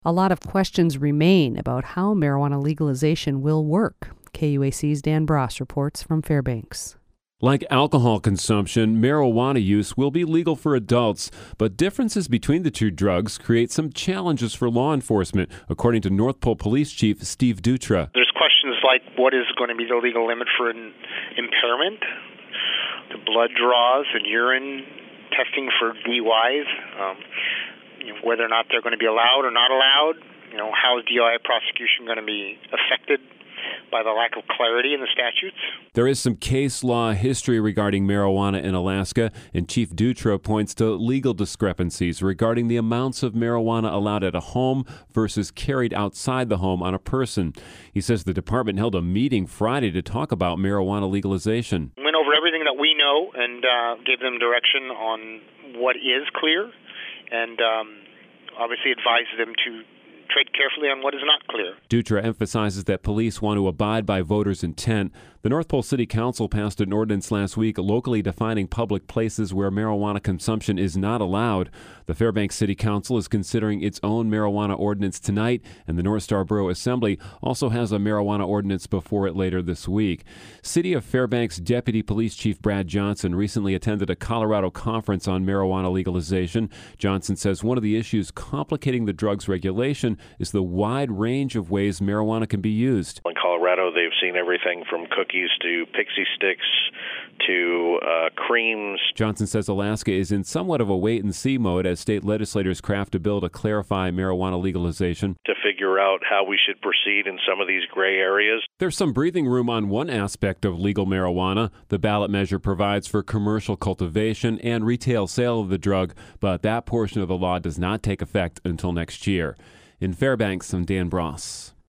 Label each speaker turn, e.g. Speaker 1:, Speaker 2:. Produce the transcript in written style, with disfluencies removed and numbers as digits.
Speaker 1: A lot of questions remain about how marijuana legalization will work. KUAC's Dan Bross reports from Fairbanks.
Speaker 2: Like alcohol consumption, marijuana use will be legal for adults, but differences between the two drugs create some challenges for law enforcement, according to North Pole Police Chief Steve Dutra.
Speaker 3: There's questions like what is going to be the legal limit for an impairment, the blood draws and urine testing for DUIs, whether or not they're going to be allowed or not allowed, how is DUI prosecution going to be affected by the lack of clarity in the statutes.
Speaker 2: There is some case law history regarding marijuana in Alaska, and Chief Dutra points to legal discrepancies regarding the amounts of marijuana allowed at a home versus carried outside the home on a person. He says the department held a meeting Friday to talk about marijuana legalization.
Speaker 3: Went over everything that we know and gave them direction on what is clear and obviously advised them to tread carefully on what is not clear.
Speaker 2: Dutra emphasizes that police want to abide by voters' intent. The North Pole City Council passed an ordinance last week locally defining public places where marijuana consumption is not allowed. The Fairbanks City Council is considering its own marijuana ordinance tonight, and the North Star Borough Assembly also has a marijuana ordinance before it later this week. City of Fairbanks Deputy Police Chief Brad Johnson recently attended a Colorado conference on marijuana legalization. Johnson says one of the issues complicating the drug's regulation is the wide range of ways marijuana can be used.
Speaker 4: In Colorado, they've seen everything from cookies to pixie sticks to creams.
Speaker 2: Johnson says Alaska is in somewhat of a wait-and-see mode as state legislators craft a bill to clarify marijuana legalization.
Speaker 4: To figure out how we should proceed in some of these gray areas.
Speaker 2: There's some breathing room on one aspect of legal marijuana. The ballot measure provides for commercial cultivation and retail sale of the drug, but that portion of the law does not take effect until next year. In Fairbanks, I'm Dan Bross.